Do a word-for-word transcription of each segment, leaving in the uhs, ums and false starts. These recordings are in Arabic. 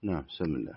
نعم، بسم الله.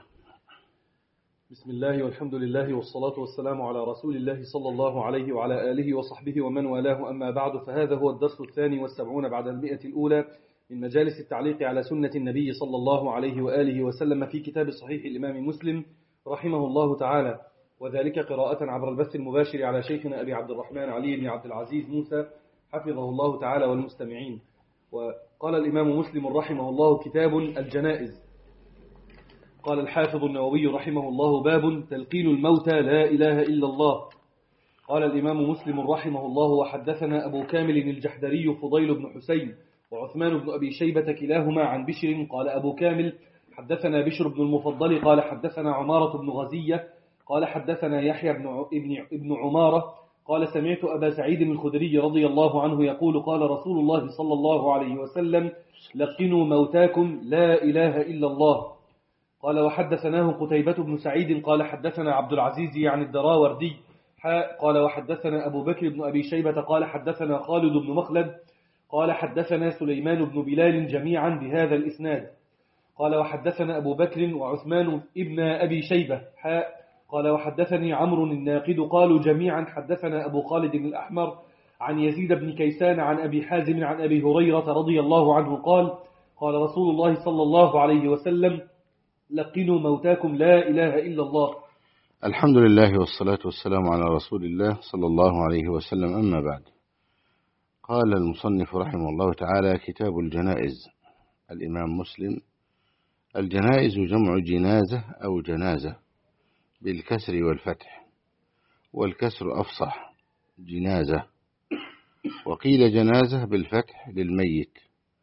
بسم الله والحمد لله والصلاة والسلام على رسول الله صلى الله عليه وعلى آله وصحبه ومن والاه، أما بعد، فهذا هو الدرس الثاني والسبعون بعد المئة الأولى من مجالس التعليق على سنة النبي صلى الله عليه وآله وسلم في كتاب صحيح الإمام مسلم رحمه الله تعالى، وذلك قراءة عبر البث المباشر على شيخنا أبي عبد الرحمن علي بن عبد العزيز موسى حفظه الله تعالى والمستمعين. وقال الإمام مسلم رحمه الله: كتاب الجنائز. قال الحافظ النووي رحمه الله: باب تلقين الموتى لا إله إلا الله. قال الإمام مسلم رحمه الله: وحدثنا أبو كامل الجحدري فضيل بن حسين وعثمان بن أبي شيبة كلاهما عن بشر. قال أبو كامل: حدثنا بشر بن المفضل قال حدثنا عمارة بن غزية قال حدثنا يحيى بن ابن عمارة قال سمعت أبا سعيد الخدري رضي الله عنه يقول: قال رسول الله صلى الله عليه وسلم: لقنوا موتاكم لا إله إلا الله. قال وحدثناه قتيبة بن سعيد قال حدثنا عبد العزيز يعني الدراوردي قال وحدثنا أبو بكر بن أبي شيبة قال حدثنا خالد بن مخلد قال حدثنا سليمان بن بلال جميعا بهذا الإسناد. قال وحدثنا أبو بكر وعثمان ابن أبي شيبة قال وحدثني عمرو الناقد قالوا جميعا حدثنا أبو خالد الأحمر عن يزيد بن كيسان عن أبي حازم عن أبي هريرة رضي الله عنه قال: قال رسول الله صلى الله عليه وسلم: لقنوا موتاكم لا إله إلا الله. الحمد لله والصلاة والسلام على رسول الله صلى الله عليه وسلم، أما بعد. قال المصنف رحمه الله تعالى: كتاب الجنائز. الإمام مسلم: الجنائز جمع جنازة أو جنازة بالكسر والفتح، والكسر أفصح، جنازة. وقيل جنازة بالفتح للميت،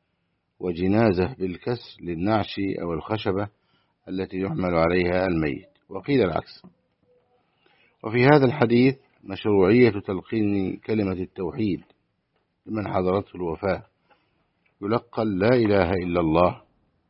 وجنازة بالكسر للنعش أو الخشبة التي يحمل عليها الميت، وقيل العكس. وفي هذا الحديث مشروعية تلقين كلمة التوحيد لمن حضرته الوفاة، يلقن لا إله إلا الله،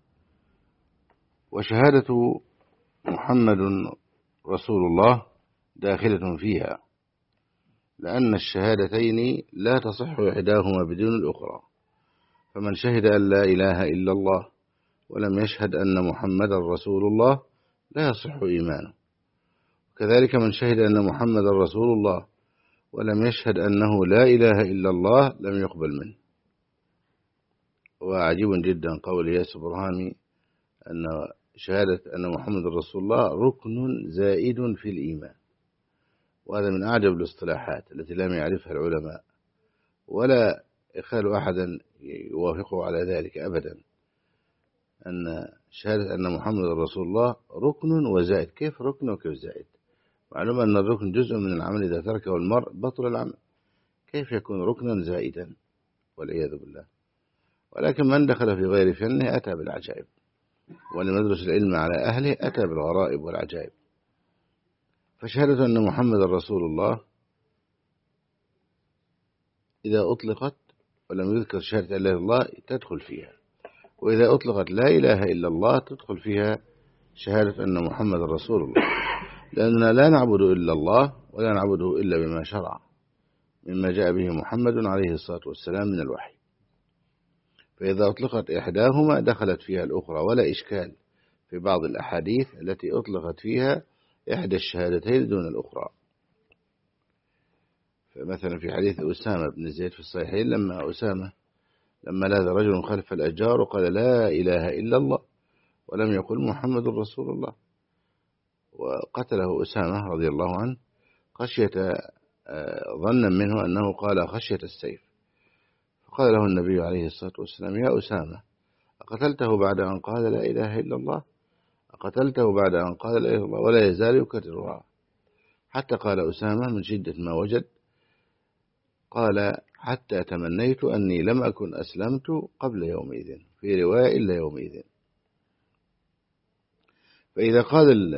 وشهادة محمد رسول الله داخلة فيها، لأن الشهادتين لا تصح إحداهما بدون الأخرى. فمن شهد أن لا إله إلا الله ولم يشهد أن محمد رسول الله لا يصح إيمانه، وكذلك من شهد أن محمد رسول الله ولم يشهد أنه لا إله إلا الله لم يقبل منه. وعجيب جدا قول ياسر برهامي أن شهادة أن محمد رسول الله ركن زائد في الإيمان، وهذا من أعجب الاصطلاحات التي لم يعرفها العلماء، ولا يخال أحدا يوافقه على ذلك أبدا، أن شهادة أن محمد رسول الله ركن وزائد. كيف ركن وكيف زائد؟ معلوم أن الركن جزء من العمل، إذا تركه المرء بطل العمل، كيف يكون ركنا زائدا؟ والعياذ بالله. ولكن من دخل في غير فنه أتى بالعجائب، ولم يدرس العلم على أهله أتى بالغرائب والعجائب. فشهادة أن محمد رسول الله إذا أطلقت ولم يذكر شهادة لا إله إلا الله تدخل فيها، وإذا أطلقت لا إله إلا الله تدخل فيها شهادة أن محمد رسول الله، لأننا لا نعبد إلا الله ولا نعبده إلا بما شرع مما جاء به محمد عليه الصلاة والسلام من الوحي. فإذا أطلقت إحداهما دخلت فيها الأخرى، ولا إشكال في بعض الأحاديث التي أطلقت فيها إحدى الشهادتين دون الأخرى. فمثلا في حديث أسامة بن زيد في الصحيحين، لما أسامة لما لاذ رجل خلف الأشجار وقال لا إله إلا الله ولم يقل محمد رسول الله، وقتله أسامة رضي الله عنه خشية ظنا منه أنه قال خشية السيف، فقال له النبي عليه الصلاة والسلام: يا أسامة، أقتلته بعد أن قال لا إله إلا الله؟ أقتلته بعد أن قال لا إله إلا الله؟ ولا يزال يكررها، حتى قال أسامة من شدة ما وجد، قال: حتى تمنيت أني لم أكن أسلمت قبل يومئذ، في رواية إلا يومئذ. فإذا قال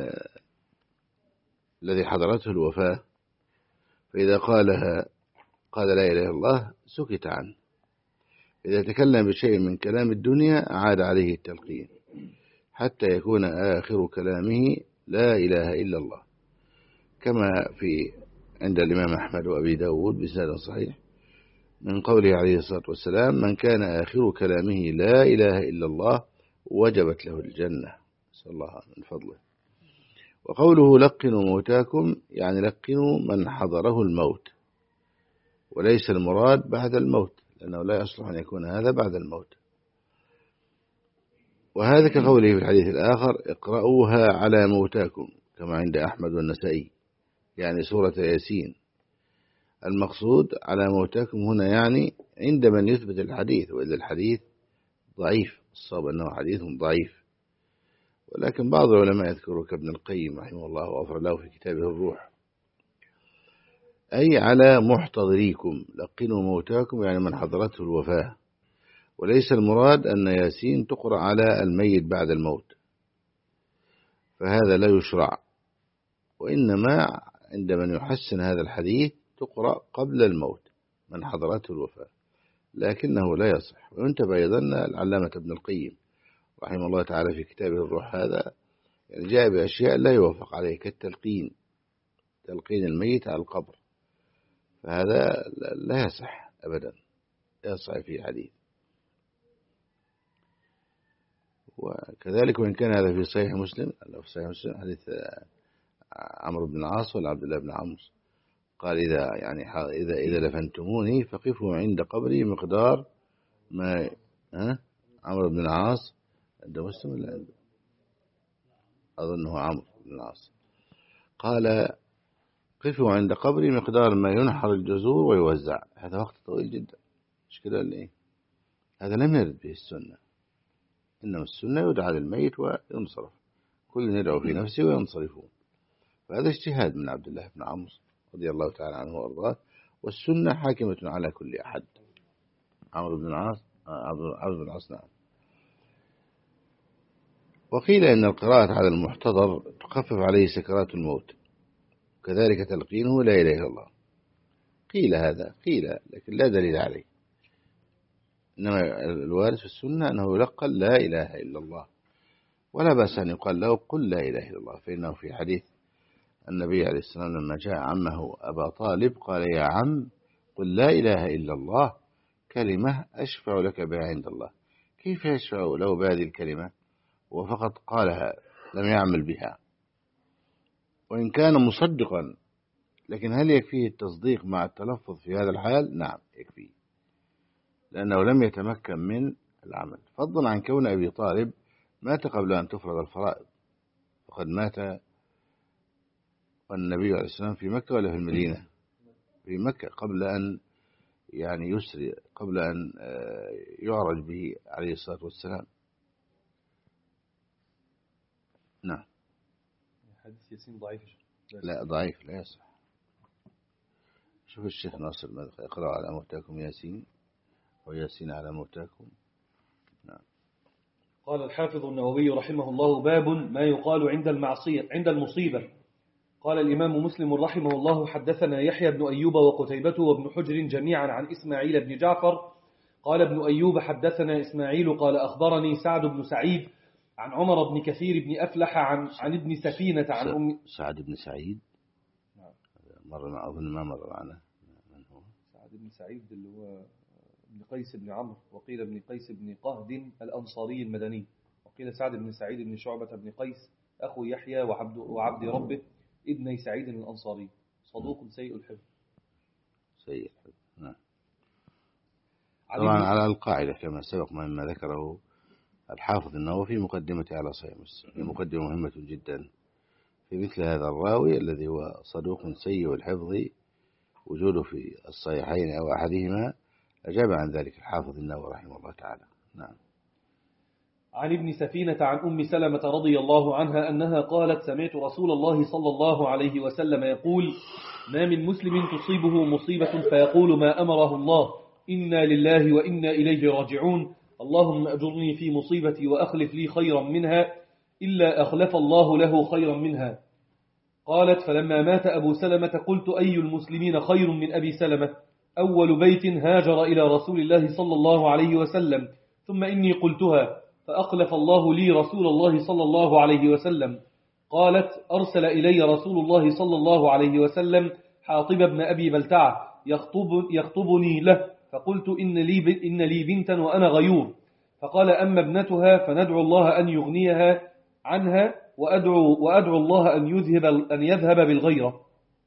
الذي حضرته الوفاة، فإذا قالها قال لا إله إلا الله سكت عنه. إذا تكلم بشيء من كلام الدنيا عاد عليه التلقين حتى يكون آخر كلامه لا إله إلا الله، كما في عند الإمام أحمد وأبي داود بسند صحيح من قوله عليه الصلاة والسلام: من كان آخر كلامه لا إله إلا الله وجبت له الجنة. نسأل الله من فضله. وقوله لقنوا موتاكم يعني لقنوا من حضره الموت، وليس المراد بعد الموت، لأنه لا يصلح أن يكون هذا بعد الموت. وهذا كقوله في الحديث الآخر اقرأوها على موتاكم كما عند أحمد والنسائي، يعني سورة ياسين. المقصود على موتاكم هنا يعني عند من يثبت الحديث، وإذا الحديث ضعيف، الصواب أنه حديث ضعيف. ولكن بعض العلماء يذكر كابن القيم رحمه الله وغفر له في كتابه الروح، أي على محتضريكم، لقنوا موتاكم يعني من حضرته الوفاة، وليس المراد أن ياسين تقرأ على الميت بعد الموت، فهذا لا يشرع، وإنما عند من يحسن هذا الحديث تقرأ قبل الموت من حضرته الوفاة، لكنه لا يصح. وينتبه أيضا العلامة ابن القيم رحمه الله تعالى في كتابه الروح هذا يعني جاء بأشياء لا يوافق عليه كالتلقين، تلقين الميت على القبر، فهذا لا يصح أبدا، لا يصح في حديث. وكذلك وإن كان هذا في صحيح مسلم، في صحيح مسلم حديث عمرو بن العاص ولا عبد الله بن عمرو قال إذا يعني إذا إذا دفنتموني فقفوا عند قبري مقدار ما ها عمرو بن العاص عند مسلم ولا عنده؟ أظنه عمرو بن العاص قال قفوا عند قبري مقدار ما ينحر الجزور ويوزع. هذا وقت طويل جدا، مش كده ولا إيه؟ هذا لم يرد به السنة، إنما السنة يدعى للميت وينصرف، كل يدعو في نفسه وينصرفون. فهذا اجتهاد من عبد الله بن عمرو رضي الله تعالى عنه وارضاه، والسنة حاكمة على كل أحد. عمرو بن العاص عمرو بن العاص نعم. وقيل إن القراءة على المحتضر تخفف عليه سكرات الموت، كذلك تلقينه لا إله إلا الله. قيل هذا قيل لكن لا دليل عليه، إنما الوارد في السنة أنه يلقن لا إله إلا الله، ولا بأس أن يقال له قل لا إله إلا الله، فإنه في حديث النبي عليه السلام لما جاء عمه أبا طالب قال يا عم قل لا إله إلا الله كلمة أشفع لك بها عند الله. كيف يشفع له بهذه الكلمة وفقط قالها لم يعمل بها؟ وإن كان مصدقا، لكن هل يكفيه التصديق مع التلفظ في هذا الحال؟ نعم يكفيه، لأنه لم يتمكن من العمل، فضلا عن كون أبي طالب مات قبل أن تفرض الفرائض، وقد مات والنبي عليه السلام في مكة ولا في المدينة؟ في مكة، قبل أن يعني يسري، قبل أن يعرج به عليه الصلاة والسلام. نعم. حديث ياسين ضعيف. لا ضعيف لا يصح. شوف الشيخ ناصر ماذا اقرأ على موتاكم ياسين وياسين على موتاكم. نعم. قال الحافظ النووي رحمه الله باب ما يقال عند المعصية عند المصيبة. قال الإمام مسلم رحمه الله حدثنا يحيى بن أيوب وقتيبة وابن حجر جميعا عن إسماعيل بن جعفر قال ابن أيوب حدثنا إسماعيل قال أخبرني سعد بن سعيد عن عمر بن كثير بن أفلح عن, عن ابن سفينة عن أم سعد بن سعيد. نعم. مر مع أظن ما مر معنا. من هو؟ سعد بن سعيد اللي هو ابن قيس بن عمرو، وقيل ابن قيس بن قهد الأنصاري المدني، وقيل سعد بن سعيد بن شعبة بن قيس أخو يحيى وعبد, وعبد ربه ابن سعيد الأنصاري، صدوق سيء الحفظ. سيء الحفظ. نعم. طبعا على القاعدة كما سبق مما ذكره الحافظ النووي في مقدمته على صحيح مسلم، مقدمة مهمة جدا في مثل هذا الراوي الذي هو صدوق سيء الحفظ، وجوده في الصحيحين أو أحدهما أجاب عن ذلك الحافظ النووي رحمه الله تعالى. نعم. عن ابن سفينة عن أم سلمة رضي الله عنها أنها قالت سمعت رسول الله صلى الله عليه وسلم يقول ما من مسلم تصيبه مصيبة فيقول ما أمره الله إنا لله وإنا إليه راجعون اللهم أجرني في مصيبتي وأخلف لي خيرا منها إلا أخلف الله له خيرا منها. قالت فلما مات أبو سلمة قلت أي المسلمين خير من أبي سلمة؟ أول بيت هاجر إلى رسول الله صلى الله عليه وسلم، ثم إني قلتها فأخلف الله لي رسول الله صلى الله عليه وسلم. قالت أرسل إلي رسول الله صلى الله عليه وسلم حاطب بن أبي بلتعة يخطب يخطبني له، فقلت إن لي, إن لي بنتا وأنا غيور، فقال أما ابنتها فندعو الله أن يغنيها عنها وأدعو, وأدعو الله أن يذهب, أن يذهب بالغيرة.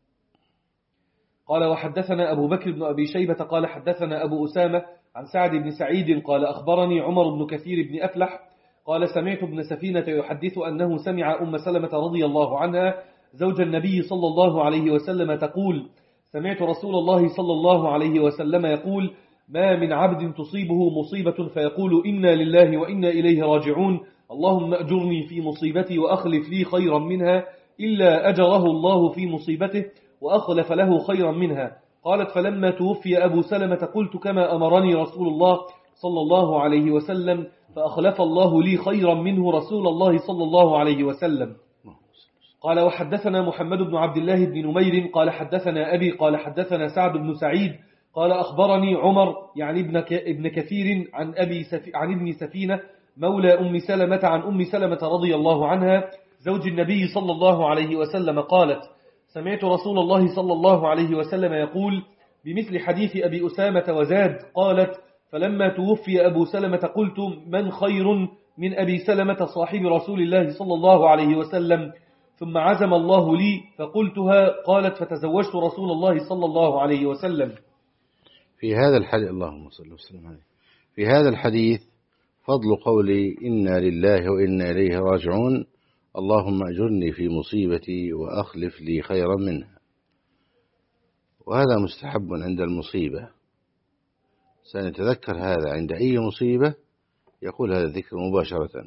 قال وحدثنا أبو بكر بن أبي شيبة قال حدثنا أبو أسامة عن سعد بن سعيد قال أخبرني عمر بن كثير بن أفلح قال سمعت ابن سفينة يحدث أنه سمع أم سلمة رضي الله عنها زوج النبي صلى الله عليه وسلم تقول سمعت رسول الله صلى الله عليه وسلم يقول ما من عبد تصيبه مصيبة فيقول إنا لله وإنا إليه راجعون اللهم أجرني في مصيبتي وأخلف لي خيرا منها إلا أجره الله في مصيبته وأخلف له خيرا منها. قالت فلما توفي أبو سلمة قلت كما أمرني رسول الله صلى الله عليه وسلم فأخلف الله لي خيرا منه رسول الله صلى الله عليه وسلم. قال وحدثنا محمد بن عبد الله بن نمير قال حدثنا أبي قال حدثنا سعد بن سعيد قال أخبرني عمر يعني ابن ابن كثير عن أبي سفي عن ابن سفينة مولى أم سلمة عن أم سلمة رضي الله عنها زوج النبي صلى الله عليه وسلم قالت سمعت رسول الله صلى الله عليه وسلم يقول بمثل حديث أبي أسامة وزاد قالت فلما توفي أبو سلمة قلت من خير من أبي سلمة صاحب رسول الله صلى الله عليه وسلم ثم عزم الله لي فقلتها قالت فتزوجت رسول الله صلى الله عليه وسلم. في هذا الحديث اللهم صل وسلم عليه في هذا الحديث فضل قولي إنا لله وإنا إليه راجعون اللهم أجرني في مصيبتي وأخلف لي خيرا منها. وهذا مستحب عند المصيبة، سنتذكر هذا عند أي مصيبة يقول هذا الذكر مباشرة.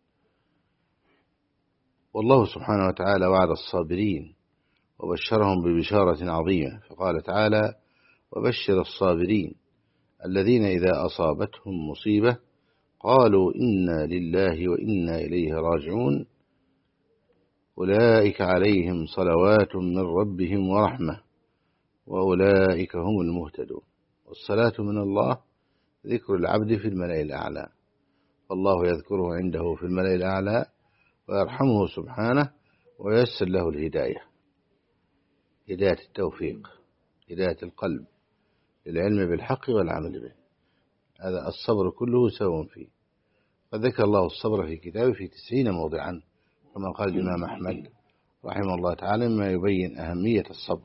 والله سبحانه وتعالى وعد الصابرين وبشرهم ببشارة عظيمة فقال تعالى وبشر الصابرين الذين إذا أصابتهم مصيبة قالوا إنا لله وإنا إليه راجعون أولئك عليهم صلوات من ربهم ورحمة وأولئك هم المهتدون. والصلاة من الله ذكر العبد في الملأ الأعلى فالله يذكره عنده في الملأ الأعلى ويرحمه سبحانه وييسر له الهداية هداية التوفيق هداية القلب للعلم بالحق والعمل به. هذا الصبر كله سواء فيه. فذكر الله الصبر في كتابه في تسعين موضعا كما قال الإمام أحمد رحمه الله تعالى مما يبين أهمية الصبر.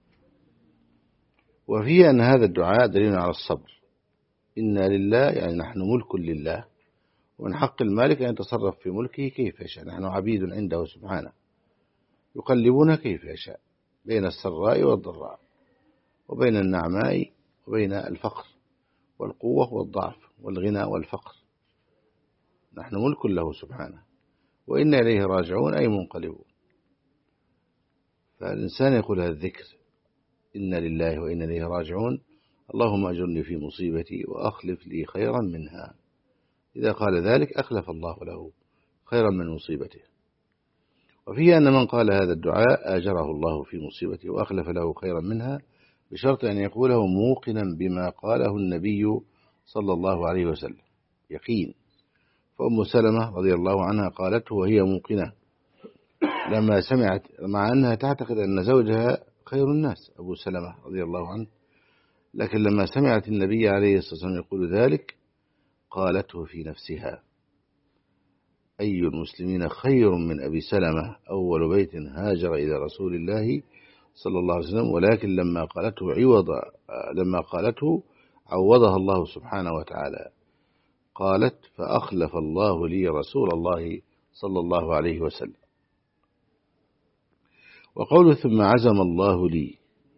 وفيه أن هذا الدعاء دليل على الصبر. إنا لله يعني نحن ملك لله ومن حق المالك أن يتصرف في ملكه كيف يشاء. نحن عبيد عنده سبحانه يقلبون كيف يشاء بين السراء والضراء وبين النعماء وبين الفقر والقوة والضعف والغنى والفقر. نحن ملك له سبحانه وإنا إليه راجعون أي منقلبون. فالإنسان يقول هذا الذكر إنا لله وإنا إليه راجعون اللهم أجرني في مصيبتي وأخلف لي خيرا منها. إذا قال ذلك أخلف الله له خيرا من مصيبته. وفيه أن من قال هذا الدعاء آجره الله في مصيبته وأخلف له خيرا منها بشرط أن يقوله موقنا بما قاله النبي صلى الله عليه وسلم يقين. فأم سلمة رضي الله عنها قالته وهي موقنة لما سمعت مع أنها تعتقد أن زوجها خير الناس أبو سلمة رضي الله عنه لكن لما سمعت النبي عليه الصلاة والسلام يقول ذلك قالته في نفسها أي المسلمين خير من أبي سلمة أول بيت هاجر إلى رسول الله صلى الله عليه وسلم ولكن لما قالته عوض لما قالته عوضها الله سبحانه وتعالى. قالت فأخلف الله لي رسول الله صلى الله عليه وسلم. وقوله ثم عزم الله لي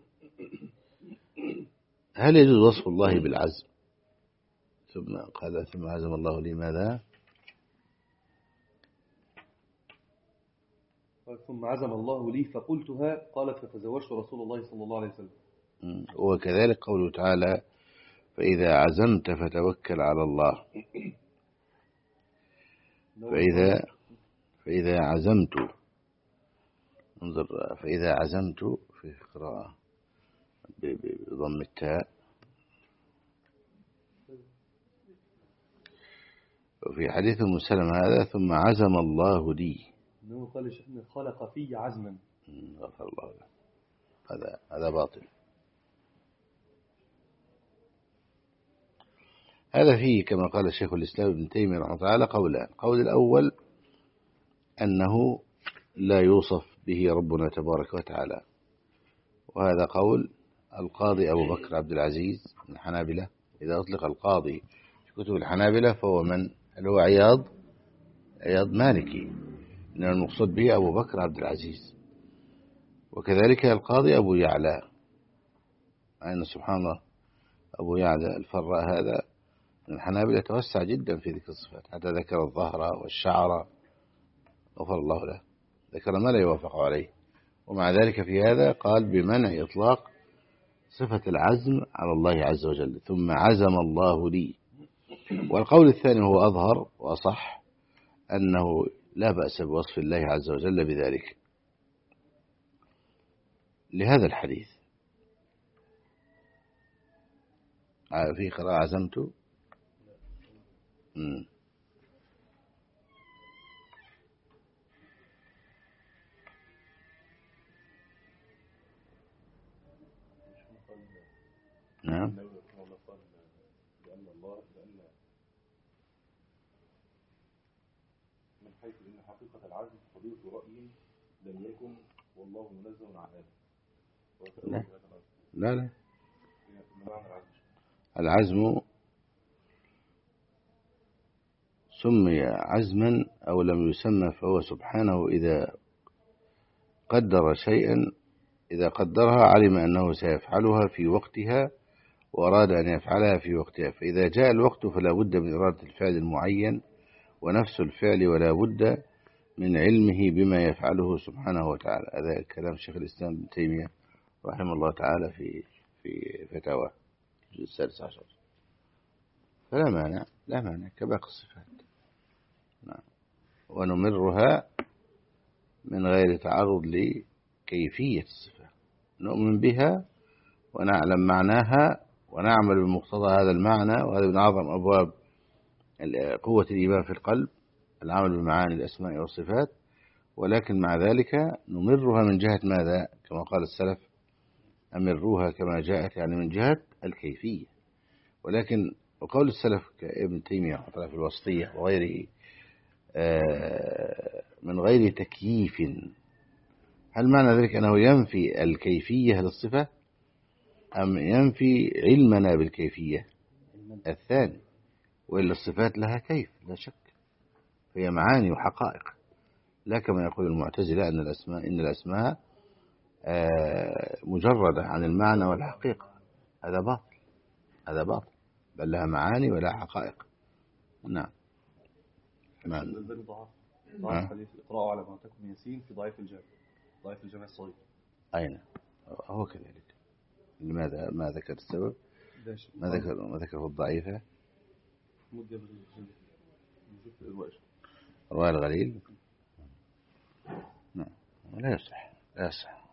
هل يجوز وصف الله بالعزم؟ ثم قال ثم عزم الله لي ماذا؟ ثم عزم الله لي فقلتها قالت فتزوجت رسول الله صلى الله عليه وسلم. وكذلك قوله تعالى فإذا عزمت فتوكل على الله. فإذا فإذا عزمت انظر فإذا عزمت في قراءة بضم التاء وفي حديث أم سلمة هذا ثم عزم الله لي إنه قال شيخنا خلق في عزما غفر الله له. هذا هذا باطل. هذا فيه كما قال الشيخ الإسلام ابن تيمية رحمه الله تعالى قولان. قول الأول أنه لا يوصف به ربنا تبارك وتعالى. وهذا قول القاضي أبو بكر عبد العزيز من الحنابلة. إذا أطلق القاضي في كتب الحنابلة فهو من اللي هو عياض عياض مالكي، إنما المقصود به أبو بكر عبد العزيز. وكذلك القاضي أبو يعلى، أين سبحان الله أبو يعلى الفراء هذا من الحنابلة توسع جدا في ذكر الصفات، حتى ذكر الظهر والشعر غفر الله له، ذكر ما لا يوافق عليه. ومع ذلك في هذا قال بمنع إطلاق صفة العزم على الله عز وجل، ثم عزم الله لي. والقول الثاني هو أظهر وأصح، أنه لا بأس بوصف الله عز وجل بذلك لهذا الحديث. في قراءة عزمت مم. نعم لأن الله لأن من حيث أن حقيقة العزم حدوث رأي لم يكن والله منزه عن هذا. لا لا, لا. العزم سمي عزما أو لم يسمى فهو سبحانه إذا قدر شيئا، إذا قدرها علم أنه سيفعلها في وقتها وأراد أن يفعلها في وقتها، فإذا جاء الوقت فلا بد من إرادة الفعل المعين ونفس الفعل، ولا بد من علمه بما يفعله سبحانه وتعالى. هذا كلام شيخ الإسلام ابن تيمية رحمه الله تعالى في في فتاوى الجزء السادس عشر. فلا مانع لا مانع كباقي الصفات، نعم. ونمرها من غير تعرض لكيفية الصفة، نؤمن بها ونعلم معناها ونعمل بمقتضى هذا المعنى. وهذا من أعظم أبواب قوة الإيمان في القلب، العمل بمعاني الأسماء والصفات. ولكن مع ذلك نمرها من جهة ماذا؟ كما قال السلف أمروها كما جاءت، يعني من جهة الكيفية. ولكن وقول السلف كابن تيمية في الوسطية وغيره من غير تكييف، هل معنى ذلك أنه ينفي الكيفية للصفة أم ينفي علمنا بالكيفية؟ الثاني، وإلا الصفات لها كيف لا شك، هي معاني وحقائق، لا كما يقول المعتزلة أن الأسماء إن الأسماء مجردة عن المعنى والحقيقة. هذا باطل، هذا باطل، بل لها معاني ولا حقائق. نعم. نعم. ضعيف حديث الإقراء على ما تكون ياسين في ضعيف الجامع، ضعيف الجامع الصغير. أين هو كذلك؟ لماذا ما ذكر السبب؟ ما ذكر ما ذكره الضعيفة؟ رواية الغليل. نعم. لا يصح لا يصح.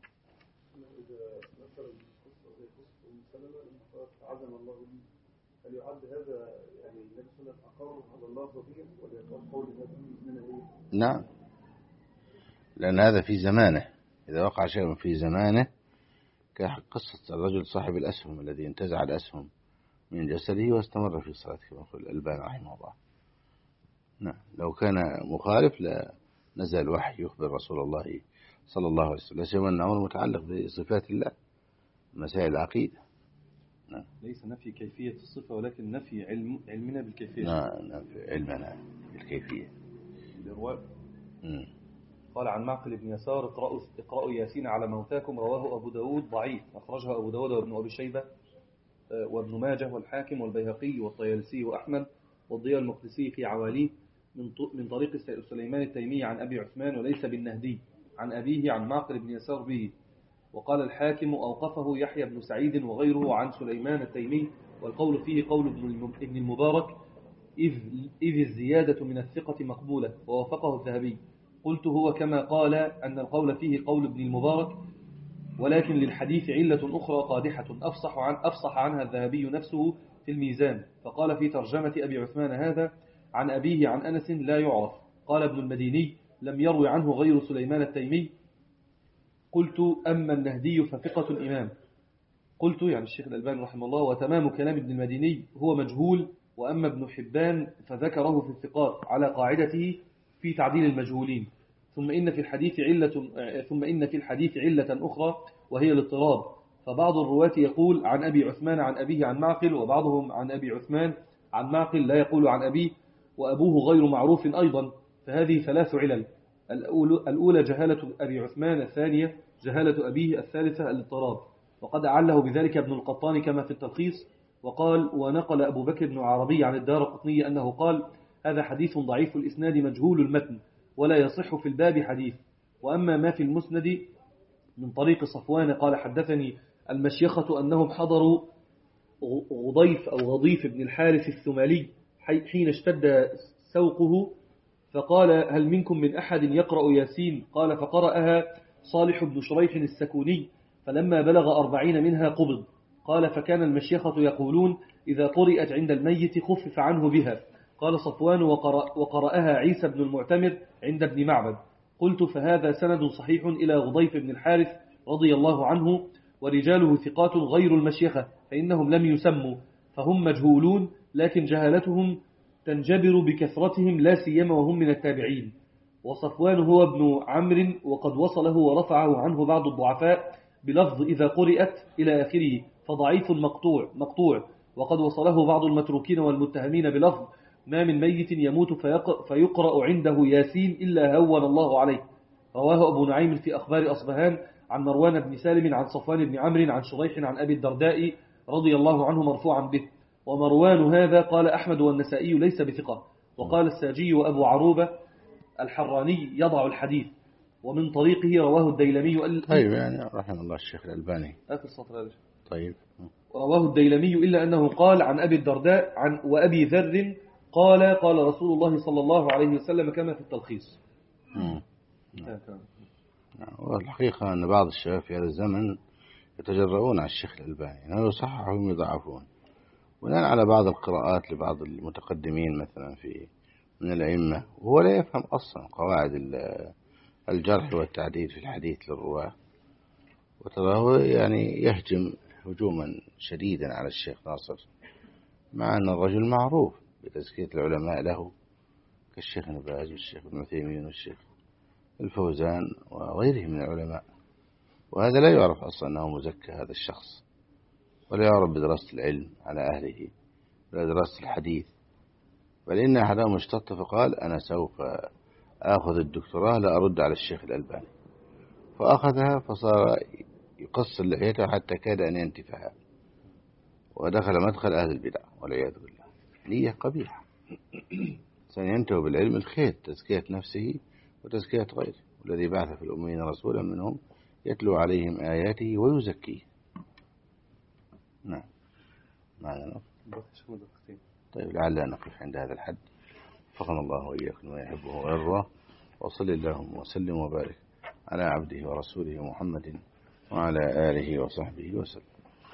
عزم الله لي، هل يعد هذا يعني النبي صلى الله عليه وسلم أقر على الله رضيا ولا يقال قول هذا؟ نعم، لأن هذا في زمانه، إذا وقع شيء في زمانه كقصة الرجل صاحب الأسهم الذي انتزع الأسهم من جسده واستمر في صلاته كما يقول الألباني رحمه الله. نعم، لو كان مخالف لا نزل وحي يخبر رسول الله صلى الله عليه وسلم، لا سيما أنه متعلق بصفات الله مسائل العقيدة. نعم. ليس نفي كيفية الصفة ولكن نفي علم علمنا بالكيفية. نعم، نفي علمنا بالكيفية. الرواء قال عن معقل بن يسار اقرأوا اقرأوا ياسين على موتاكم، رواه أبو داود ضعيف، أخرجها أبو داود وابن أبي شيبة وابن ماجه والحاكم والبيهقي والطيالسي وأحمد والضياء المقدسي في عواليه من من طريق سليمان التيمي عن أبي عثمان وليس بالنهدي عن أبيه عن معقل بن يسار به. وقال الحاكم أوقفه يحيى بن سعيد وغيره عن سليمان التيمي، والقول فيه قول ابن المبارك إذ, إذ الزيادة من الثقة مقبولة، ووافقه الذهبي. قلت هو كما قال أن القول فيه قول ابن المبارك، ولكن للحديث علة أخرى قادحة أفصح, عن أفصح عنها الذهبي نفسه في الميزان، فقال في ترجمة أبي عثمان هذا عن أبيه عن أنس لا يعرف. قال ابن المديني لم يروي عنه غير سليمان التيمي. قلت أما النهدي فثقة إمام. قلت يعني الشيخ الألباني رحمه الله وتمام كلام ابن المديني هو مجهول، وأما ابن حبان فذكره في الثقات على قاعدته في تعديل المجهولين، ثم إن في الحديث علة ثم إن في الحديث علة أخرى وهي الاضطراب، فبعض الرواة يقول عن أبي عثمان عن أبيه عن معقل، وبعضهم عن أبي عثمان عن معقل لا يقول عن أبيه، وأبوه غير معروف أيضا، فهذه ثلاث علل: الأولى جهالة أبي عثمان، الثانية جهالة أبيه، الثالثة الاضطراب. وقد أعله بذلك ابن القطان كما في التلخيص. وقال: ونقل أبو بكر بن عربي عن الدارقطني أنه قال: هذا حديث ضعيف الإسناد مجهول المتن ولا يصح في الباب حديث. وأما ما في المسند من طريق صفوان قال حدثني المشيخة أنهم حضروا غضيف أو غضيف بن الحارث الثمالي حين اشتد سوقه، فقال: هل منكم من أحد يقرأ ياسين؟ قال: فقرأها صالح بن شريح السكوني، فلما بلغ أربعين منها قبض. قال: فكان المشيخة يقولون إذا قرأت عند الميت خفف عنه بها. قال صفوان: وقرأ وقرأها عيسى بن المعتمر عند ابن معبد. قلت: فهذا سند صحيح إلى غضيف بن الحارث رضي الله عنه، ورجاله ثقات غير المشيخة، فإنهم لم يسموا، فهم مجهولون، لكن جهالتهم تنجبر بكثرتهم، لا سيما وهم من التابعين. وصفوان هو ابن عمرو، وقد وصله ورفعه عنه بعض الضعفاء بلفظ إذا قرأت إلى آخره، فضعيف مقطوع مقطوع وقد وصله بعض المتروكين والمتهمين بلفظ ما من ميت يموت فيقرأ عنده ياسين إلا هون الله عليه. رواه أبو نعيم في أخبار أصبهان عن مروان بن سالم عن صفوان بن عمرو عن شريح عن أبي الدرداء رضي الله عنه مرفوعا به. ومروان هذا قال أحمد والنسائي ليس بثقة، وقال الساجي وأبو عروبة الحراني يضع الحديث، ومن طريقه رواه الديلمي. طيب يعني رحمه الله الشيخ الألباني آخر سطر. طيب. رواه الديلمي إلا أنه قال عن أبي الدرداء عن وأبي ذر قال قال رسول الله صلى الله عليه وسلم كما في التلخيص. والحقيقة أن بعض الشباب في هذا الزمن يتجرؤون على الشيخ الألباني أنه يصححهم يضعفون بناء على بعض القراءات لبعض المتقدمين مثلا في من الأئمة، وهو لا يفهم أصلا قواعد الجرح والتعديل في الحديث للرواة، وتراه يعني يهجم هجوما شديدا على الشيخ ناصر، مع أن الرجل معروف بتزكية العلماء له كالشيخ ابن باز والشيخ ابن عثيمين والشيخ الفوزان وغيرهم من العلماء، وهذا لا يعرف أصلا أنه مزكى هذا الشخص، ولا يعرف بدراسة العلم على أهله ولا دراسة الحديث، بل إن أحدهم اشتط فقال: أنا سوف أخذ الدكتوراه لا أرد على الشيخ الألباني، فأخذها فصار يقص لحيته حتى كاد أن ينتفها، ودخل مدخل أهل البدع والعياذ بالله. نية قبيحة. سينتهي بالعلم الخير، تزكية نفسه وتزكية غيره، والذي بعث في الأمين رسولا منهم يتلو عليهم آياته ويزكيه. نعم. معنا طيب، لعلنا نقف عند هذا الحد. فقنا الله وإياكم ما يحبه ويرضاه، وصل اللهم وسلم وبارك على عبده ورسوله محمد وعلى آله وصحبه وسلم.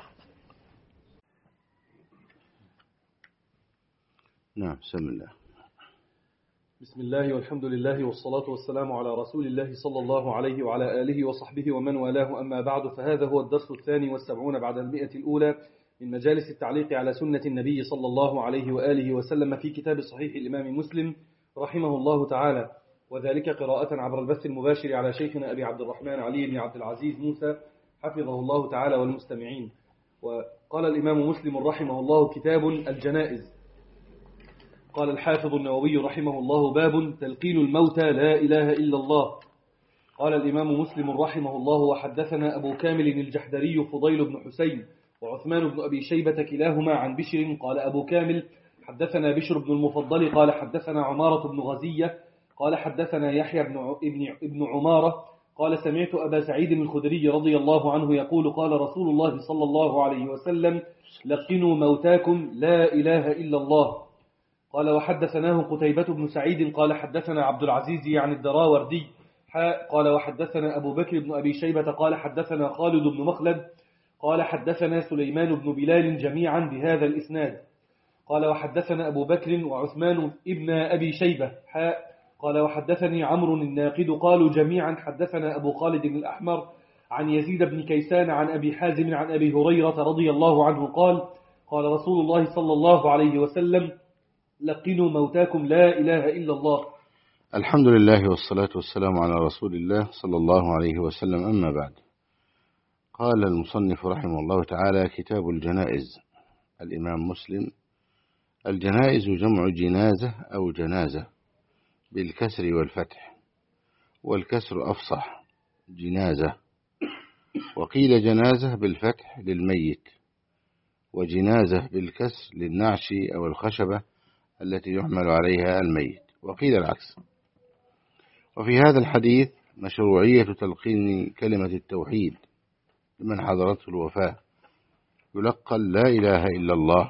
نعم. بسم الله. بسم الله والحمد لله والصلاة والسلام على رسول الله صلى الله عليه وعلى آله وصحبه ومن والاه، أما بعد، فهذا هو الدرس الثاني والسبعون بعد المئة الأولى من مجالس التعليق على سنة النبي صلى الله عليه وآله وسلم في كتاب صحيح الإمام مسلم رحمه الله تعالى، وذلك قراءة عبر البث المباشر على شيخنا أبي عبد الرحمن علي بن عبد العزيز موسى حفظه الله تعالى والمستمعين. وقال الإمام مسلم رحمه الله: كتاب الجنائز. قال الحافظ النووي رحمه الله: باب تلقين الموتى لا إله إلا الله. قال الإمام مسلم رحمه الله: وحدثنا أبو كامل الجحدري فضيل بن حسين وعثمان بن أبي شيبة كلاهما عن بشر. قال أبو كامل: حدثنا بشر بن المفضل قال حدثنا عمارة بن غزية قال حدثنا يحيى بن ابن عمارة قال سمعت أبا سعيد الخدري رضي الله عنه يقول: قال رسول الله صلى الله عليه وسلم: لقنوا موتاكم لا إله إلا الله. قال وحدثناه قتيبة بن سعيد قال حدثنا عبد العزيز عن الدراوردي قال وحدثنا أبو بكر بن أبي شيبة قال حدثنا خالد بن مخلد قال حدثنا سليمان بن بلال جميعا بهذا الإسناد. قال وحدثنا أبو بكر وعثمان ابن أبي شيبة قال وحدثني عمرو الناقد قالوا جميعا حدثنا أبو خالد الأحمر عن يزيد بن كيسان عن أبي حازم عن أبي هريرة رضي الله عنه قال: قال رسول الله صلى الله عليه وسلم: لقنوا موتاكم لا إله إلا الله. الحمد لله والصلاة والسلام على رسول الله صلى الله عليه وسلم، أما بعد. قال المصنف رحمه الله تعالى: كتاب الجنائز. الإمام مسلم. الجنائز جمع جنازة أو جنازة بالكسر والفتح، والكسر أفصح، جنازة. وقيل جنازة بالفتح للميت، وجنازة بالكسر للنعش أو الخشبة التي يحمل عليها الميت، وقيل العكس. وفي هذا الحديث مشروعية تلقين كلمة التوحيد لمن حضرته الوفاة، يلقن لا إله إلا الله،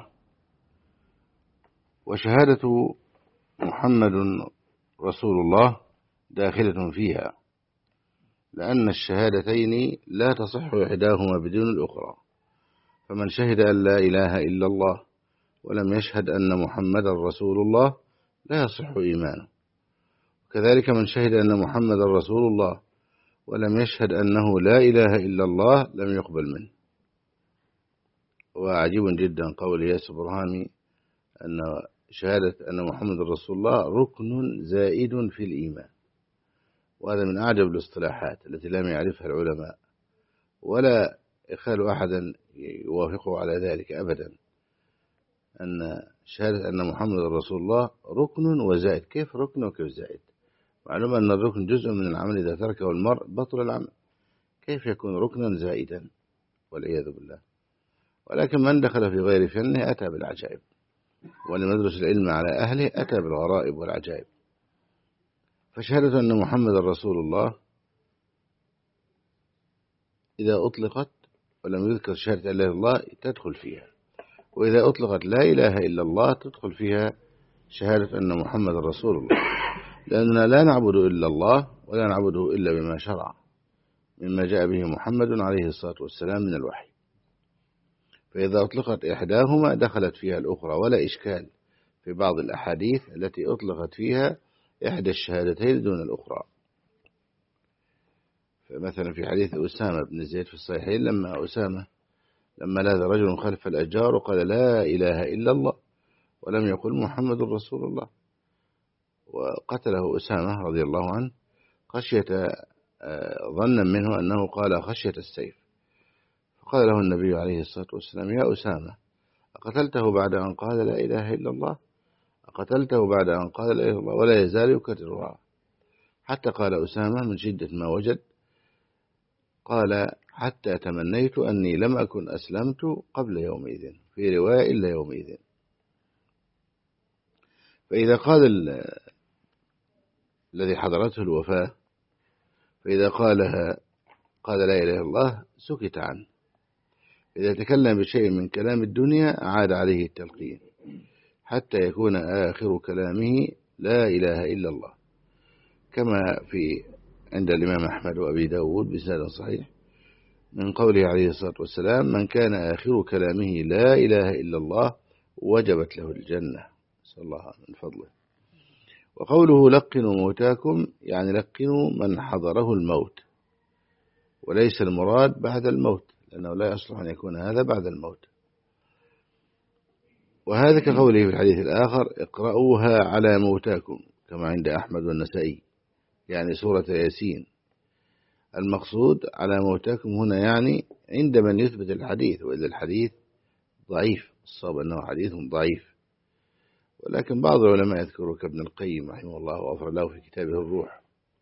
وشهادة محمد رسول الله داخلة فيها، لأن الشهادتين لا تصح إحداهما بدون الأخرى. فمن شهد أن لا إله إلا الله ولم يشهد أن محمد رسول الله لا يصح إيمانه. كذلك من شهد أن محمد رسول الله ولم يشهد أنه لا إله إلا الله لم يقبل منه. وعجيب جدا قول ياسر برهامي أن شهادة أن محمد رسول الله ركن زائد في الإيمان، وهذا من أعجب الاصطلاحات التي لم يعرفها العلماء، ولا يخال أحدا يوافقه على ذلك أبدا، أن شهادة أن محمد رسول الله ركن وزائد. كيف ركن وكيف زائد؟ معلوم أن الركن جزء من العمل، إذا تركه المرء بطل العمل، كيف يكون ركنا زائدا؟ والعياذ بالله. ولكن من دخل في غير فنه أتى بالعجائب، ولم يدرس العلم على أهله أتى بالغرائب والعجائب. فشهادة أن محمد رسول الله إذا أطلقت ولم يذكر شهادة لا إله إلا الله تدخل فيها، وإذا أطلقت لا إله إلا الله تدخل فيها شهادة أن محمد رسول الله، لأننا لا نعبد إلا الله ولا نعبده إلا بما شرع مما جاء به محمد عليه الصلاة والسلام من الوحي. فإذا أطلقت إحداهما دخلت فيها الأخرى، ولا إشكال في بعض الأحاديث التي أطلقت فيها إحدى الشهادتين دون الأخرى. فمثلا في حديث أسامة بن زيد في الصحيحين، لما أسامة لما لاذ رجل خلف الأشجار وقال لا إله إلا الله ولم يقل محمد رسول الله، وقتله أسامة رضي الله عنه خشية ظنا منه أنه قال خشية السيف، فقال له النبي عليه الصلاة والسلام: يا أسامة، أقتلته بعد أن قال لا إله إلا الله؟ أقتلته بعد أن قال لا إله إلا الله؟ ولا يزال يكررها، حتى قال أسامة من شدة ما وجد، قال: حتى تمنيت أني لم أكن أسلمت قبل يومئذ، في رواية إلا يومئذ. فإذا قال الذي حضرته الوفاة، فإذا قالها قال لا إله إلا الله سكت عنه. إذا تكلم بشيء من كلام الدنيا أعاد عليه التلقين حتى يكون آخر كلامه لا إله إلا الله، كما في عند الإمام أحمد وأبي داود بسند صحيح من قوله عليه الصلاة والسلام: من كان آخر كلامه لا إله إلا الله وجبت له الجنة، نسأل الله من فضله. وقوله لقنوا موتاكم يعني لقنوا من حضره الموت، وليس المراد بعد الموت، لأنه لا يصلح أن يكون هذا بعد الموت. وهذا كقوله في الحديث الآخر: اقرأوها على موتاكم، كما عند أحمد والنسائي، يعني سورة ياسين. المقصود على موتاكم هنا يعني عند من يثبت الحديث، وإذا الحديث ضعيف، الصواب أنه حديث ضعيف. ولكن بعض العلماء يذكره كابن القيم رحمه الله وغفر له في كتابه الروح،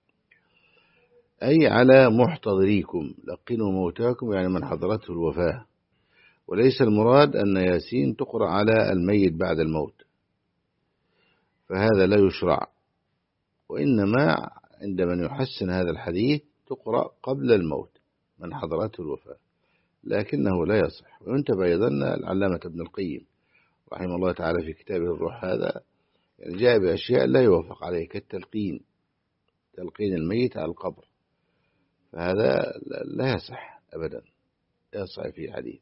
أي على محتضريكم، لقنوا موتاكم يعني من حضرته الوفاة، وليس المراد أن ياسين تقرأ على الميت بعد الموت، فهذا لا يشرع، وإنما عند من يحسن هذا الحديث تقرأ قبل الموت من حضرته الوفاة، لكنه لا يصح. وينتبه أيضا العلامة ابن القيم رحمه الله تعالى في كتابه الروح هذا يعني جاء بأشياء لا يوافق عليه، كالتلقين، تلقين الميت على القبر، فهذا لا يصح أبدا، لا يصح في حديث.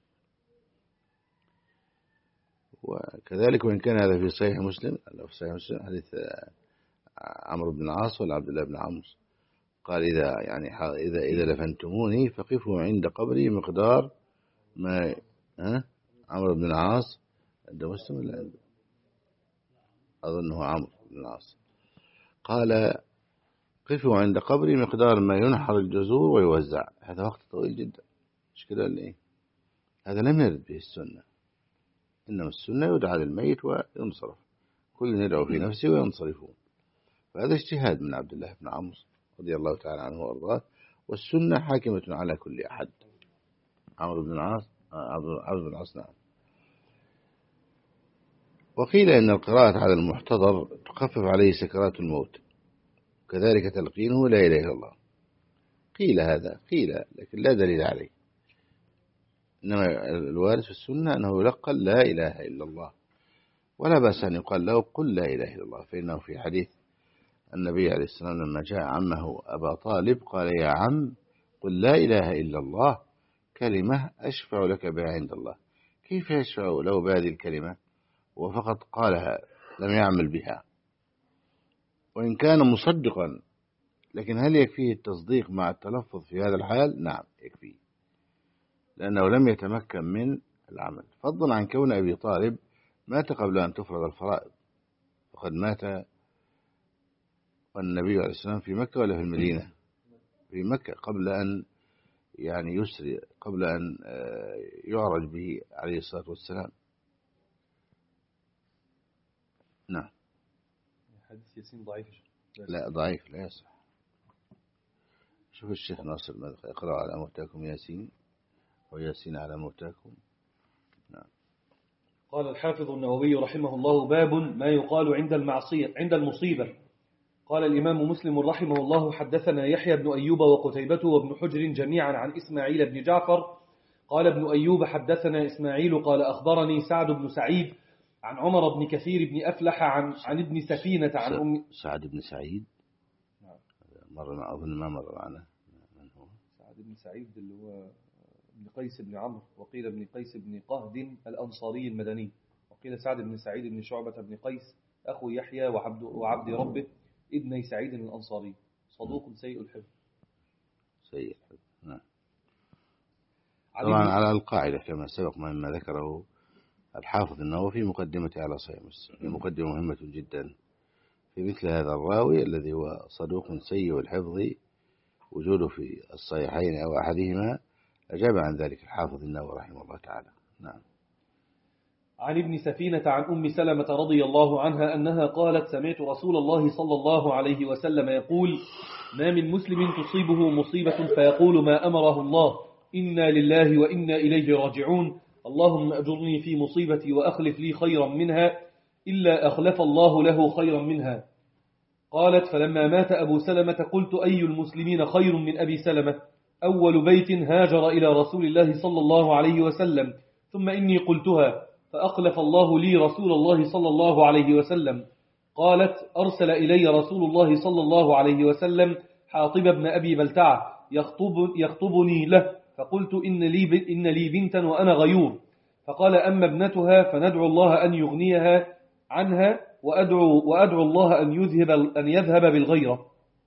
وكذلك وإن كان هذا في صحيح مسلم، في صحيح مسلم حديث عمرو بن العاص ولا عبد الله بن عمرو قال: إذا يعني إذا إذا دفنتموني فقفوا عند قبري مقدار ما ها عمرو بن العاص عند مسلم ولا عنده؟ أظنه عمرو بن العاص قال قفوا عند قبري مقدار ما ينحر الجزور ويوزع. هذا وقت طويل جدا، مش كده ولا إيه؟ هذا لم يرد به السنة، إنما السنة يدعى للميت وينصرف، كل يدعو في نفسه وينصرفون. فهذا اجتهاد من عبد الله بن عمرو رضي الله تعالى عنه وأرضاه، والسنة حاكمة على كل أحد. عمرو بن العاص عمرو بن العاص نعم. وقيل إن القراءة على المحتضر تخفف عليه سكرات الموت، كذلك تلقينه لا إله إلا الله. قيل هذا، قيل لكن لا دليل عليه، إنما الوارد في السنة أنه يلقن لا إله إلا الله، ولا بأس أن يقال له قل لا إله إلا الله، فإنه في حديث النبي عليه السلام لما جاء عمه أبا طالب قال يا عم قل لا إله إلا الله كلمة أشفع لك بها عند الله. كيف يشفع له بهذه الكلمة وفقط قالها لم يعمل بها؟ وإن كان مصدقا، لكن هل يكفيه التصديق مع التلفظ في هذا الحال؟ نعم يكفيه، لأنه لم يتمكن من العمل، فضلا عن كون أبي طالب مات قبل أن تفرض الفرائض، وقد مات والنبي عليه السلام في مكة ولا في المدينة؟ في مكة، قبل أن يعني يسري، قبل أن يعرج به عليه الصلاة والسلام. نعم. حديث ياسين ضعيف. لا ضعيف، لا يصح. شوف الشيخ ناصر ماذا اقرأ على موتاكم ياسين وياسين على موتاكم. نعم. قال الحافظ النووي رحمه الله: باب ما يقال عند المعصية عند المصيبة. قال الإمام مسلم رحمه الله: حدثنا يحيى بن أيوب وقتيبة وابن حجر جميعا عن إسماعيل بن جعفر قال ابن أيوب حدثنا إسماعيل قال أخبرني سعد بن سعيد عن عمر بن كثير بن أفلح عن عن ابن سفينة عن أم سعد بن سعيد. نعم. مر مع أظن ما مر معنا. من هو؟ سعد بن سعيد اللي هو ابن قيس بن عمرو، وقيل ابن قيس بن قهد الأنصاري المدني، وقيل سعد بن سعيد بن شعبة بن قيس أخو يحيى وعبد وعبد ربه ابن سعيد الأنصاري، صدوق سيء الحفظ. سيء الحفظ. نعم. طبعا على القاعدة كما سبق مما ذكره الحافظ النووي في مقدمته على صحيح مسلم، مقدمة مهمة جدا في مثل هذا الراوي الذي هو صدوق سيء الحفظ، وجوده في الصحيحين أو أحدهما أجاب عن ذلك الحافظ النووي رحمه الله تعالى. نعم. عن ابن سفينة عن أم سلمة رضي الله عنها أنها قالت: سمعت رسول الله صلى الله عليه وسلم يقول: ما من مسلم تصيبه مصيبة فيقول ما أمره الله إنا لله وإنا إليه راجعون اللهم أجرني في مصيبتي وأخلف لي خيرا منها إلا أخلف الله له خيرا منها. قالت: فلما مات أبو سلمة قلت: أي المسلمين خير من أبي سلمة؟ أول بيت هاجر إلى رسول الله صلى الله عليه وسلم، ثم إني قلتها فأخلف الله لي رسول الله صلى الله عليه وسلم. قالت: أرسل إلي رسول الله صلى الله عليه وسلم حاطب بن أبي بلتعة يخطب يخطبني له، فقلت: إن لي, إن لي بنتا وأنا غيور. فقال: أما ابنتها فندعو الله أن يغنيها عنها وأدعو, وأدعو الله أن يذهب, أن يذهب بالغيرة.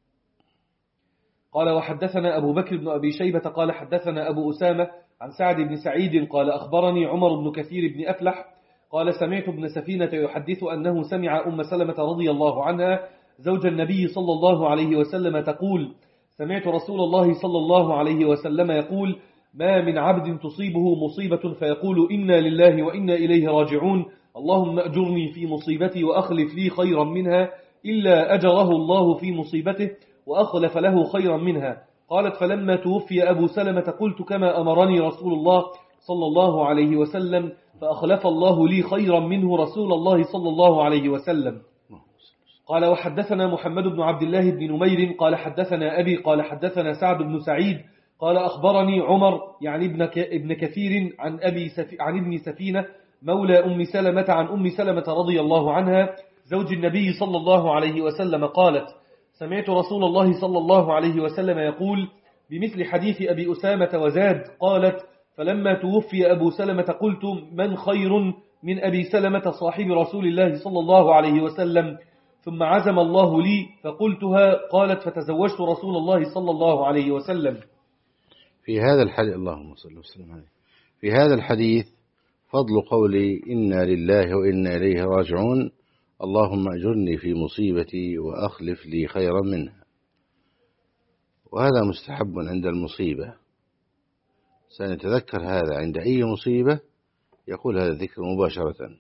قال: وحدثنا أبو بكر بن أبي شيبة قال حدثنا أبو أسامة عن سعد بن سعيد قال أخبرني عمر بن كثير بن أفلح قال: سمعت ابن سفينة يحدث أنه سمع أم سلمة رضي الله عنها زوج النبي صلى الله عليه وسلم تقول: سمعت رسول الله صلى الله عليه وسلم يقول: ما من عبد تصيبه مصيبة فيقول إنا لله وإنا إليه راجعون اللهم أجرني في مصيبتي وأخلف لي خيرا منها إلا أجره الله في مصيبته وأخلف له خيرا منها. قالت: فلما توفي أبو سلمة قلت كما أمرني رسول الله صلى الله عليه وسلم فأخلف الله لي خيرا منه رسول الله صلى الله عليه وسلم. قال: وحدثنا محمد بن عبد الله بن نمير قال حدثنا أبي قال حدثنا سعد بن سعيد قال أخبرني عمر يعني ابن ابن كثير عن أبي سفي عن ابن سفينة مولى أم سلمة عن أم سلمة رضي الله عنها زوج النبي صلى الله عليه وسلم قالت: سمعت رسول الله صلى الله عليه وسلم يقول بمثل حديث أبي أسامة وزاد. قالت: فلما توفي أبو سلمة قلت: من خير من أبي سلمة صاحب رسول الله صلى الله عليه وسلم؟ ثم عزم الله لي فقلتها. قالت: فتزوجت رسول الله صلى الله عليه وسلم. في هذا الحديث اللهم صل وسلم عليه. في هذا الحديث فضل قولي إنا لله وإنا إليه راجعون اللهم أجرني في مصيبتي وأخلف لي خيرا منها. وهذا مستحب عند المصيبة، سنتذكر هذا عند أي مصيبة يقول هذا الذكر مباشرة.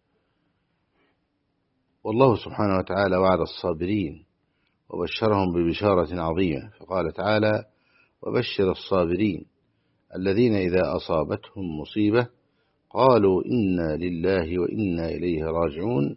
والله سبحانه وتعالى وعد الصابرين وبشرهم ببشارة عظيمة، فقال تعالى: وبشر الصابرين الذين إذا أصابتهم مصيبة قالوا إنا لله وإنا إليه راجعون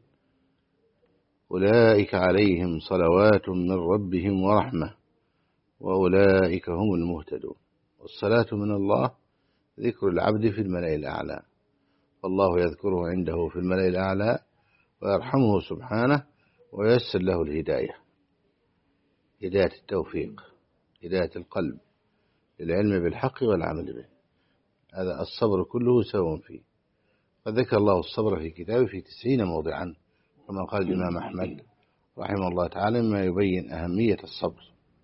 أولئك عليهم صلوات من ربهم ورحمة وأولئك هم المهتدون. والصلاة من الله ذكر العبد في الملأ الأعلى، فالله يذكره عنده في الملأ الأعلى ويرحمه سبحانه وييسر له الهداية، هداية التوفيق، هداية القلب للعلم بالحق والعمل به. هذا الصبر كله سواء فيه. قد ذكر الله الصبر في كتابه في تسعين موضعا، كما قال الإمام أحمد رحمه الله تعالى، مما يبين أهمية الصبر.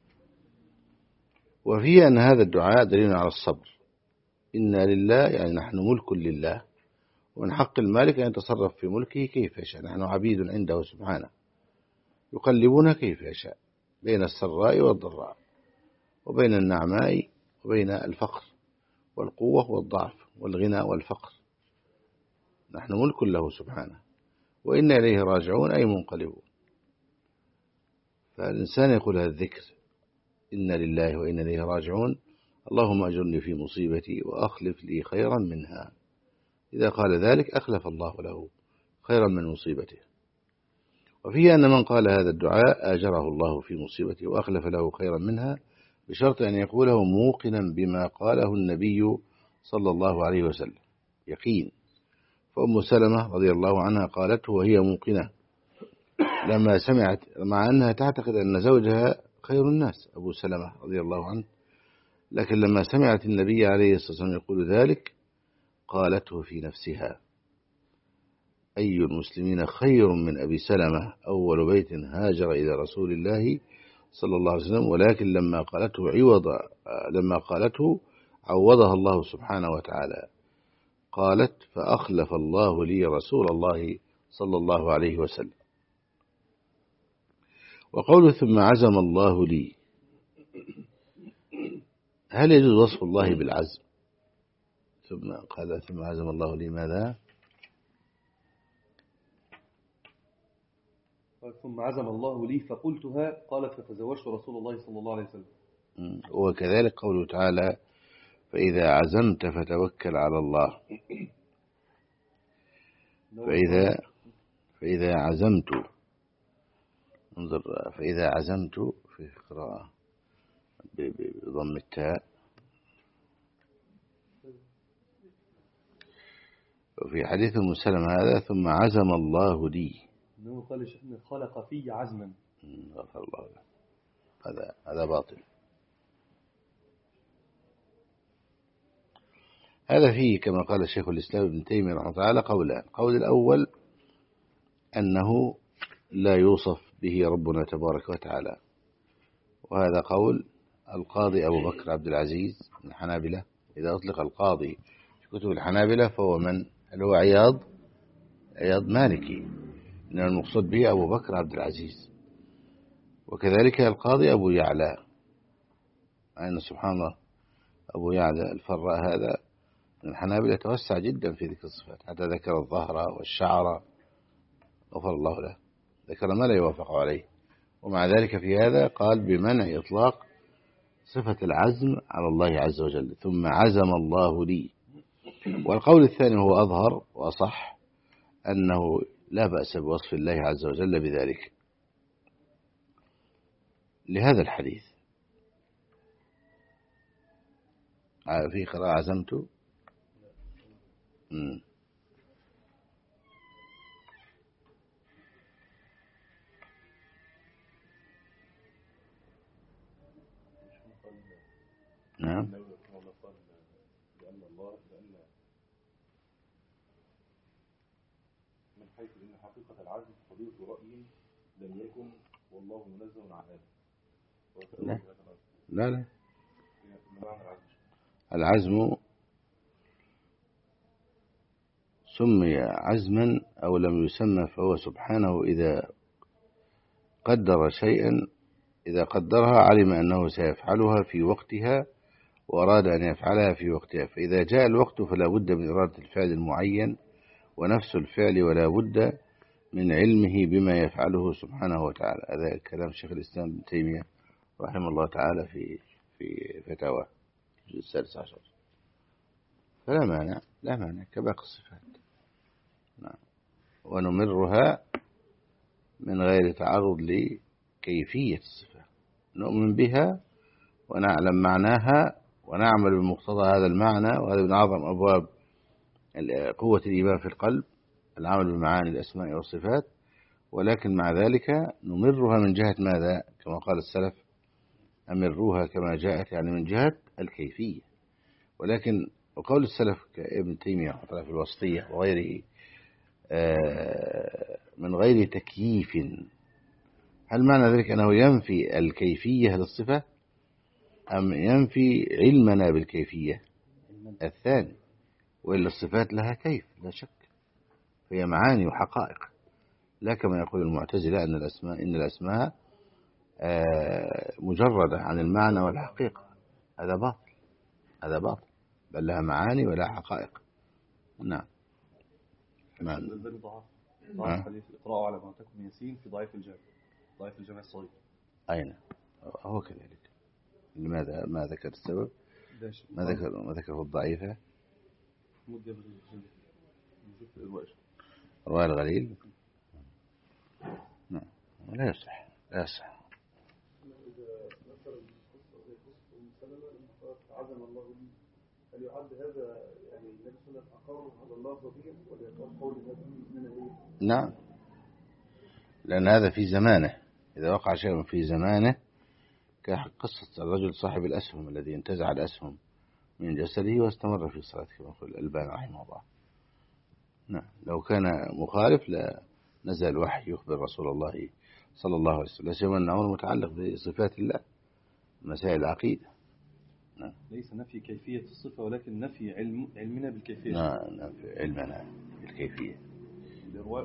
وفيه أن هذا الدعاء دليل على الصبر. إنا لله يعني نحن ملك لله، ومن حق المالك أن يتصرف في ملكه كيف يشاء، نحن عبيد عنده سبحانه يقلبون كيف يشاء بين السراء والضراء، وبين النعماء وبين الفقر، والقوة والضعف، والغنى والفقر. نحن ملك له سبحانه، وإنا إليه راجعون أي منقلبون. فالإنسان يقول هذا الذكر: إنا لله وإنا إليه راجعون، اللهم أجرني في مصيبتي وأخلف لي خيرا منها. إذا قال ذلك أخلف الله له خيرا من مصيبته. وفيه أن من قال هذا الدعاء آجره الله في مصيبته وأخلف له خيرا منها، بشرط أن يقوله موقنا بما قاله النبي صلى الله عليه وسلم، يقين. فأم سلمة رضي الله عنها قالته وهي موقنة لما سمعت، مع أنها تعتقد أن زوجها خير الناس أبو سلمة رضي الله عنه، لكن لما سمعت النبي عليه الصلاة والسلام يقول ذلك قالته في نفسها: أي المسلمين خير من أبي سلمة، أول بيت هاجر إلى رسول الله صلى الله عليه وسلم. ولكن لما قالته عوض لما قالته عوضها الله سبحانه وتعالى. قالت: فأخلف الله لي رسول الله صلى الله عليه وسلم. وقوله ثم عزم الله لي، هل يجوز وصف الله بالعزم؟ ثم قال ثم عزم الله لي ماذا؟ ثم عزم الله لي فقلتها، قالت: فتزوجت رسول الله صلى الله عليه وسلم. وكذلك قوله تعالى: فإذا عزمت فتوكل على الله. فإذا فإذا عزمت، انظر، فإذا عزمت في قراءة بضم التاء، وفي حديث أم سلمة هذا ثم عزم الله لي، إنه قال شيخنا خلق في عزما. غفر الله له. هذا هذا باطل. هذا فيه كما قال الشيخ الإسلام ابن تيمية رحمه الله تعالى قولان. قول الأول أنه لا يوصف به ربنا تبارك وتعالى، وهذا قول القاضي أبو بكر عبد العزيز من الحنابلة. إذا أطلق القاضي في كتب الحنابلة فهو من اللي هو عياض عياض مالكي، إنما المقصود به أبو بكر عبد العزيز. وكذلك القاضي أبو يعلى، أن سبحان الله أبو يعلى الفراء هذا من الحنابلة توسع جدا في ذكر الصفات، حتى ذكر الظهر والشعر، غفر الله له، ذكر ما لا يوافق عليه. ومع ذلك في هذا قال بمنع إطلاق صفة العزم على الله عز وجل، ثم عزم الله لي. والقول الثاني هو أظهر وأصح، أنه لا بأس بوصف الله عز وجل بذلك لهذا الحديث. في قراءة عزمت. مم. نعم. من حيث ان حقيقة العزم قضية رأي لم يكن والله منزه عن هذا. لا لا, لا. العزم سمي عزما أو لم يسمى فهو سبحانه إذا قدر شيئا إذا قدرها علم أنه سيفعلها في وقتها وأراد أن يفعلها في وقتها، فإذا جاء الوقت فلا بد من إرادة الفعل المعين ونفس الفعل ولا بد من علمه بما يفعله سبحانه وتعالى. هذا كلام شيخ الإسلام ابن تيمية رحمه الله تعالى في في فتاوى الجزء السادس عشر. فلا مانع لا مانع كباقي الصفات، نعم، ونمرها من غير تعرض لكيفية الصفة، نؤمن بها ونعلم معناها ونعمل بمقتضى هذا المعنى، وهذا من أعظم أبواب قوة الإيمان في القلب، العمل بمعاني الأسماء والصفات. ولكن مع ذلك نمرها من جهة ماذا؟ كما قال السلف أمروها كما جاءت، يعني من جهة الكيفية. ولكن وقول السلف كابن تيمية في الوسطية وغيره من غير تكييف، هل معنى ذلك أنه ينفي الكيفية للصفة أم ينفي علمنا بالكيفية؟ الثاني، وإلا الصفات لها كيف لا شك، هي معاني وحقائق، لا كما يقول المعتزلة أن الأسماء إن الأسماء مجردة عن المعنى والحقيقة. هذا باطل، هذا باطل، بل لها معاني ولا حقائق. نعم. نعم. ضعف ضعف حديث اقرأوا على موتاكم ياسين في ضعيف الجامع، ضعيف الجامع الصغير. أين هو كذلك؟ لماذا ما ذكر السبب؟ ما ذكر ما ذكر الضعيفة؟ رواية الغليل. نعم. لا يصح لا يصح. هل يعد هذا يعني النبي صلى الله عليه وسلم أقر على الله به ولا يقال قول النبي؟ نعم، لأن هذا في زمانه، إذا وقع شيء في زمانه كقصة الرجل صاحب الأسهم الذي انتزع الأسهم من جسده واستمر في صلاته كما يقول الألباني رحمه الله. نعم، لو كان مخالف لا نزل الوحي يخبر رسول الله صلى الله عليه وسلم، لا سيما أنه متعلق بصفات الله، مسائل العقيدة. نعم. ليس نفي كيفية الصفة ولكن نفي علم علمنا بالكيفية. نعم، نفي علمنا بالكيفية. الرواية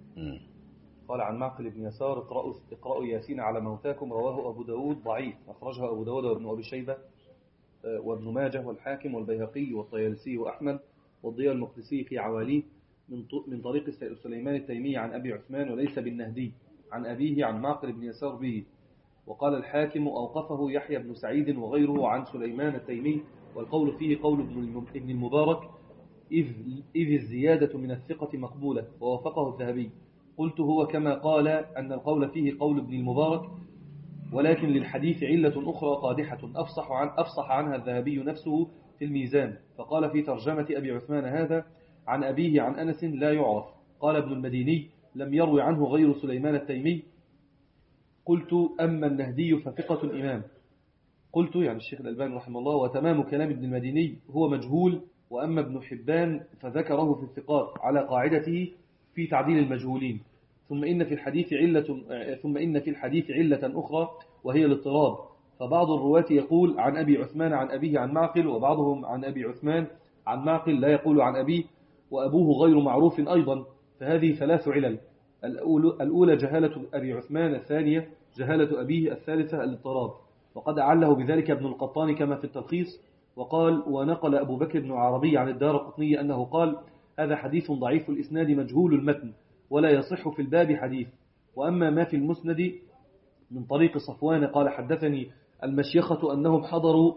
قال عن معقل بن يسار اقرأوا, اقرأوا ياسين على موتاكم، رواه أبو داود ضعيف، أخرجها أبو داود وابن أبي شيبة وابن ماجه والحاكم والبيهقي والطيالسي وأحمد والضياء المقدسي في عواليه من طريق سليمان التيمي عن أبي عثمان وليس بالنهدي عن أبيه عن معقل بن يسار به. وقال الحاكم أوقفه يحيى بن سعيد وغيره عن سليمان التيمي، والقول فيه قول ابن المبارك إذ, إذ الزيادة من الثقة مقبولة، ووافقه الذهبي. قلت هو كما قال أن القول فيه قول ابن المبارك، ولكن للحديث علة أخرى قادحة أفصح, عن أفصح عنها الذهبي نفسه في الميزان، فقال في ترجمة أبي عثمان هذا عن أبيه عن أنس لا يعرف. قال ابن المديني لم يروي عنه غير سليمان التيمي. قلت أما النهدي فثقة الإمام. قلت يعني الشيخ الألباني رحمه الله وتمام كلام ابن المديني هو مجهول، وأما ابن حبان فذكره في الثقات على قاعدته في تعديل المجهولين. ثم إن في الحديث علة ثم إن في الحديث علة أخرى وهي الاضطراب، فبعض الرواة يقول عن أبي عثمان عن أبيه عن معقل، وبعضهم عن أبي عثمان عن معقل لا يقول عن أبيه، وأبوه غير معروف أيضا. فهذه ثلاث علل: الأولى جهالة أبي عثمان، الثانية جهالة أبيه، الثالثة الاضطراب. وقد أعله بذلك ابن القطان كما في التلخيص. وقال ونقل أبو بكر بن عربي عن الدارقطني أنه قال هذا حديث ضعيف الإسناد مجهول المتن ولا يصح في الباب حديث. وأما ما في المسند من طريق صفوان قال حدثني المشيخة أنهم حضروا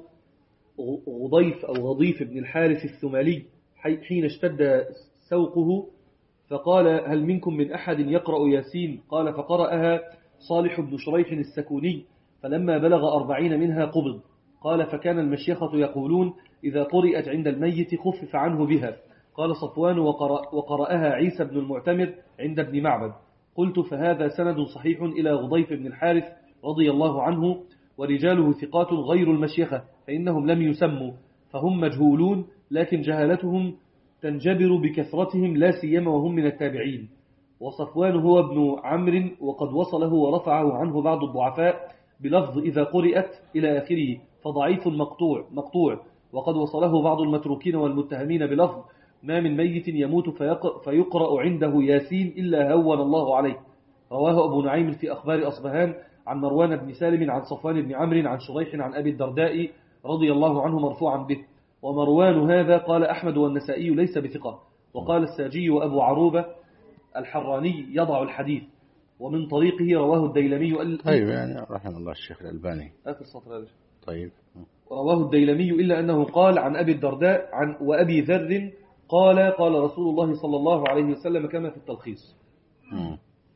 غضيف أو غضيف بن الحارث الثمالي حين اشتد سوقه، فقال هل منكم من أحد يقرأ ياسين؟ قال فقرأها صالح بن شريح السكوني، فلما بلغ أربعين منها قبض. قال فكان المشيخة يقولون إذا قرأت عند الميت خفف عنه بها. قال صفوان وقرأ وقرأها عيسى بن المعتمر عند ابن معبد. قلت فهذا سند صحيح إلى غضيف بن الحارث رضي الله عنه، ورجاله ثقات غير المشيخة فإنهم لم يسموا، فهم مجهولون، لكن جهالتهم تنجبر بكثرتهم لا سيما وهم من التابعين. وصفوان هو ابن عمرو، وقد وصله ورفعه عنه بعض الضعفاء بلفظ إذا قرأت إلى آخره، فضعيف مقطوع مقطوع وقد وصله بعض المتروكين والمتهمين بلفظ ما من ميت يموت فيقرأ عنده ياسين إلا هون الله عليه. رواه أبو نعيم في أخبار أصبهان عن مروان بن سالم عن صفوان بن عمرو عن شريح عن أبي الدرداء رضي الله عنه مرفوعا به. ومروان هذا قال أحمد والنسائي ليس بثقة. وقال الساجي وأبو عروبة الحراني يضع الحديث. ومن طريقه رواه الديلمي. طيب يعني رحمه الله الشيخ الألباني. آخر سطر هذا. طيب. رواه الديلمي إلا أنه قال عن أبي الدرداء عن وأبي ذر قال قال رسول الله صلى الله عليه وسلم كما في التلخيص. مم.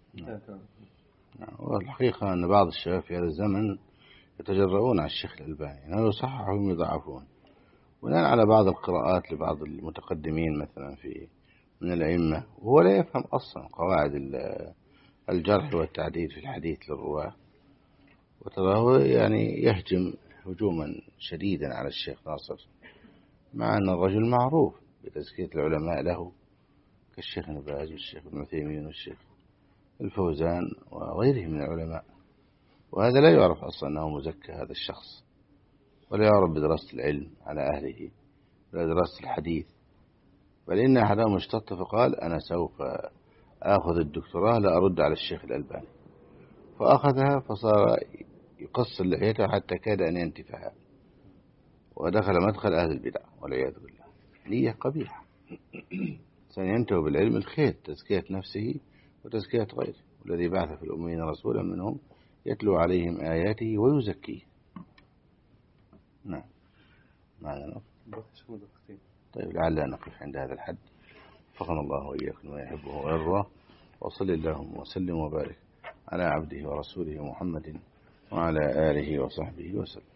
والحقيقة أن بعض الشباب في هذا الزمن يتجرؤون على الشيخ الألباني يعني يصححهم يضعفون بناء على بعض القراءات لبعض المتقدمين مثلا في من الأئمة، وهو لا يفهم أصلا قواعد الجرح والتعديل في الحديث للرواة، وتراه يعني يهجم هجوما شديدا على الشيخ ناصر، مع أن الرجل معروف بتزكية العلماء له كالشيخ ابن باز والشيخ ابن عثيمين والشيخ الفوزان وغيره من العلماء، وهذا لا يعرف أصلا أنه مزكى هذا الشخص، ولا يعرف بدراسة العلم على أهله ولا دراسة الحديث، بل إن أحدهم اشتط فقال أنا سوف أخذ الدكتوراه لا أرد على الشيخ الألباني، فأخذها فصار يقص لحيته حتى كاد أن ينتفها، ودخل مدخل أهل البدع والعياذ بالله. نية قبيحة. سينتهي بالعلم الخير تزكية نفسه وتزكية غيره، والذي بعث في الأمين رسولا منهم يتلو عليهم آياته ويزكيه. نعم معنا نقف. طيب لعلنا نقف عند هذا الحد. فقنا الله وإياكم ما يحبه ويرضى، وصل اللهم وسلم وبارك على عبده ورسوله محمد وعلى آله وصحبه وسلم.